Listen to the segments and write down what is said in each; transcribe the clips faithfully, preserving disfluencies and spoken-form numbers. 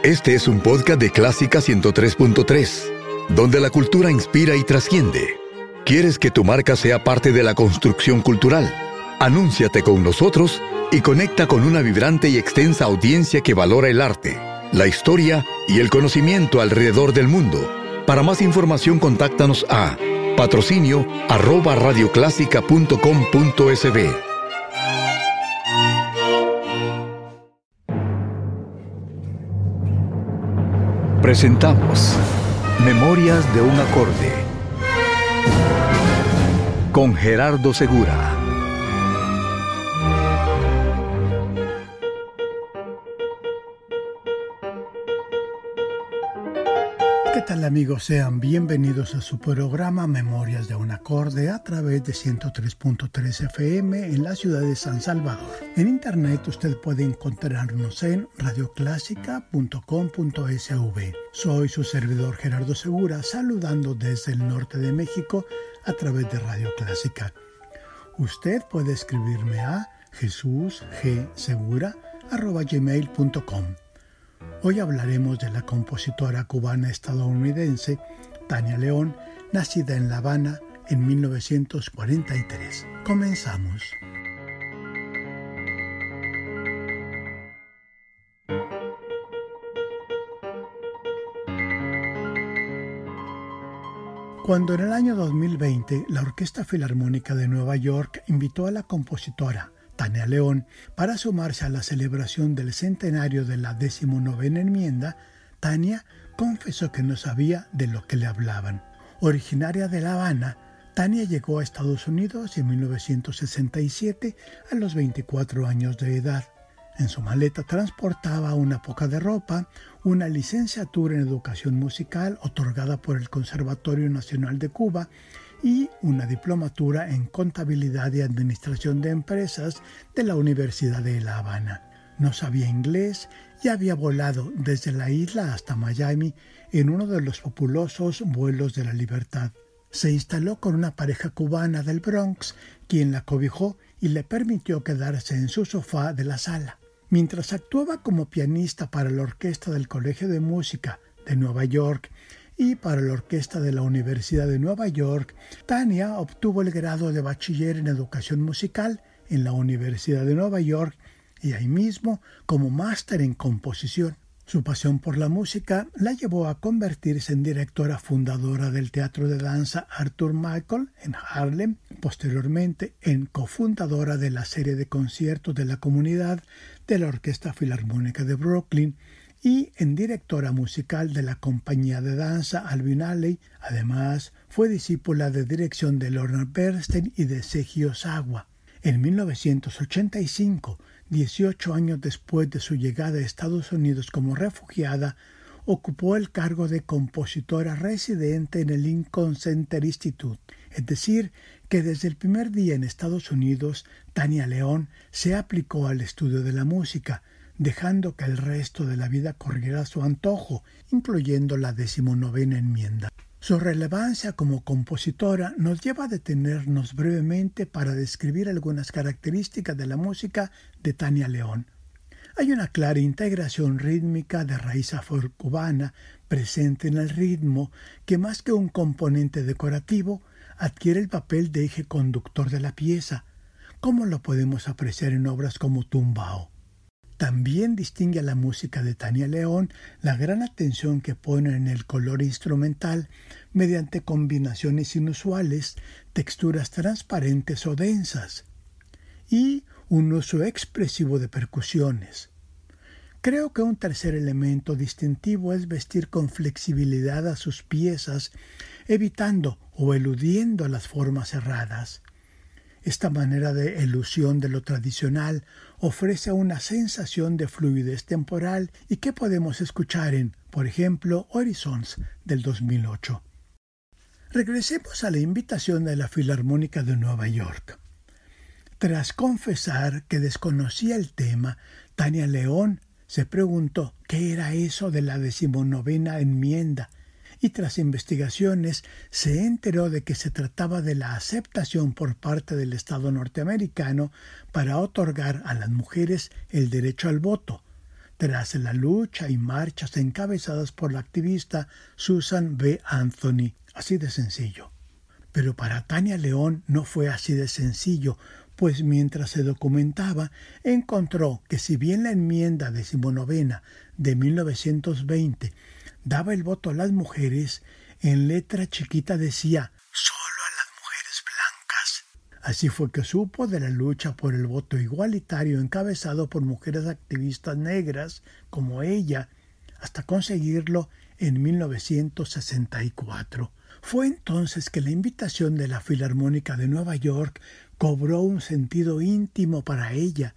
Este es un podcast de Clásica ciento tres punto tres, donde la cultura inspira y trasciende. ¿Quieres que tu marca sea parte de la construcción cultural? Anúnciate con nosotros y conecta con una vibrante y extensa audiencia que valora el arte, la historia y el conocimiento alrededor del mundo. Para más información, contáctanos a patrocinio arroba radioclásica punto com punto sb. Presentamos Memorias de un acorde con Gerardo Segura. ¿Qué tal, amigos? Sean bienvenidos a su programa Memorias de un acorde a través de ciento tres punto tres F M en la ciudad de San Salvador. En internet usted puede encontrarnos en radioclásica punto com punto sv. Soy su servidor Gerardo Segura, saludando desde el norte de México a través de Radio Clásica. Usted puede escribirme a jesusgsegura arroba gmail punto com. Hoy hablaremos de la compositora cubana estadounidense Tania León, nacida en La Habana en mil novecientos cuarenta y tres. Comenzamos. Cuando en el año dos mil veinte la Orquesta Filarmónica de Nueva York invitó a la compositora Tania León para sumarse a la celebración del centenario de la decimonovena enmienda, Tania confesó que no sabía de lo que le hablaban. Originaria de La Habana, Tania llegó a Estados Unidos en mil novecientos sesenta y siete a los veinticuatro años de edad. En su maleta transportaba una poca de ropa, una licenciatura en educación musical otorgada por el Conservatorio Nacional de Cuba y una diplomatura en contabilidad y administración de empresas de la Universidad de La Habana. No sabía inglés y había volado desde la isla hasta Miami en uno de los populosos vuelos de la libertad. Se instaló con una pareja cubana del Bronx, quien la cobijó y le permitió quedarse en su sofá de la sala. Mientras actuaba como pianista para la orquesta del Colegio de Música de Nueva York y para la orquesta de la Universidad de Nueva York, Tania obtuvo el grado de bachiller en educación musical en la Universidad de Nueva York y ahí mismo como máster en composición. Su pasión por la música la llevó a convertirse en directora fundadora del teatro de danza Arthur Michael en Harlem, posteriormente en cofundadora de la serie de conciertos de la comunidad de la Orquesta Filarmónica de Brooklyn y en directora musical de la compañía de danza Alvin Ailey. Además, fue discípula de dirección de Leonard Bernstein y de Seiji Ozawa. En mil novecientos ochenta y cinco, dieciocho años después de su llegada a Estados Unidos como refugiada, ocupó el cargo de compositora residente en el Lincoln Center Institute. Es decir, que desde el primer día en Estados Unidos, Tania León se aplicó al estudio de la música, dejando que el resto de la vida corriera a su antojo, incluyendo la decimonovena enmienda. Su relevancia como compositora nos lleva a detenernos brevemente para describir algunas características de la música de Tania León. Hay una clara integración rítmica de raíz afrocubana presente en el ritmo que, más que un componente decorativo, adquiere el papel de eje conductor de la pieza, como lo podemos apreciar en obras como Tumbao. También distingue a la música de Tania León la gran atención que pone en el color instrumental mediante combinaciones inusuales, texturas transparentes o densas y un uso expresivo de percusiones. Creo que un tercer elemento distintivo es vestir con flexibilidad a sus piezas, evitando o eludiendo las formas cerradas. Esta manera de elusión de lo tradicional ofrece una sensación de fluidez temporal y que podemos escuchar en, por ejemplo, Horizons del dos mil ocho. Regresemos a la invitación de la Filarmónica de Nueva York. Tras confesar que desconocía el tema, Tania León se preguntó qué era eso de la decimonovena enmienda y tras investigaciones se enteró de que se trataba de la aceptación por parte del Estado norteamericano para otorgar a las mujeres el derecho al voto, tras la lucha y marchas encabezadas por la activista Susan B. Anthony. Así de sencillo. Pero para Tania León no fue así de sencillo, pues mientras se documentaba, encontró que si bien la enmienda decimonovena de mil novecientos veinte daba el voto a las mujeres, en letra chiquita decía «solo a las mujeres blancas». Así fue que supo de la lucha por el voto igualitario encabezado por mujeres activistas negras como ella, hasta conseguirlo en mil novecientos sesenta y cuatro. Fue entonces que la invitación de la Filarmónica de Nueva York cobró un sentido íntimo para ella.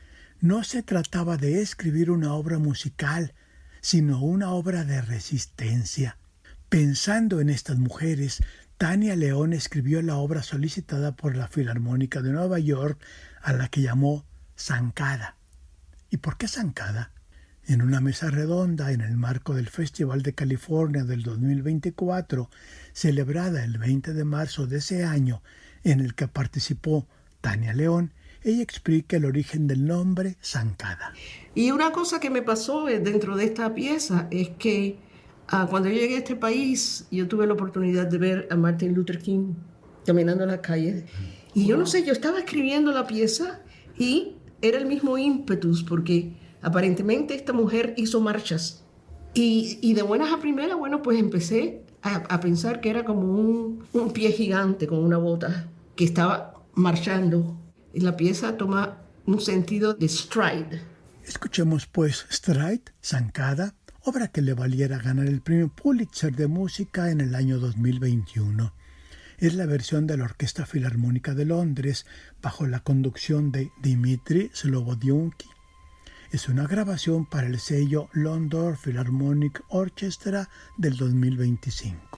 No se trataba de escribir una obra musical, sino una obra de resistencia. Pensando en estas mujeres, Tania León escribió la obra solicitada por la Filarmónica de Nueva York, a la que llamó Zancada. ¿Y por qué Zancada? En una mesa redonda en el marco del Festival de California del dos mil veinticuatro, celebrada el veinte de marzo de ese año, en el que participó Tania León, ella explica el origen del nombre Zancada. Y una cosa que me pasó dentro de esta pieza es que ah, cuando yo llegué a este país, yo tuve la oportunidad de ver a Martin Luther King caminando en las calles. Y yo no sé, yo estaba escribiendo la pieza y era el mismo ímpetus, porque aparentemente esta mujer hizo marchas. Y, y de buenas a primeras, bueno, pues empecé a, a pensar que era como un, un pie gigante con una bota que estaba marchando. Y la pieza toma un sentido de stride. Escuchemos pues Stride, Zancada, obra que le valiera ganar el premio Pulitzer de música en el año dos mil veintiuno. Es la versión de la Orquesta Filarmónica de Londres bajo la conducción de Dmitri Slobodianki. Es una grabación para el sello London Philharmonic Orchestra del dos mil veinticinco.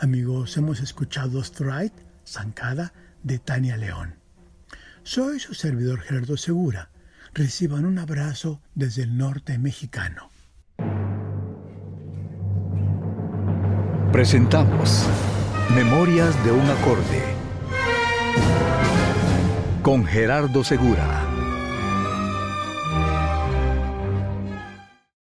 Amigos, hemos escuchado Stride, Zancada, de Tania León. Soy su servidor Gerardo Segura. Reciban un abrazo desde el norte mexicano. Presentamos Memorias de un acorde con Gerardo Segura.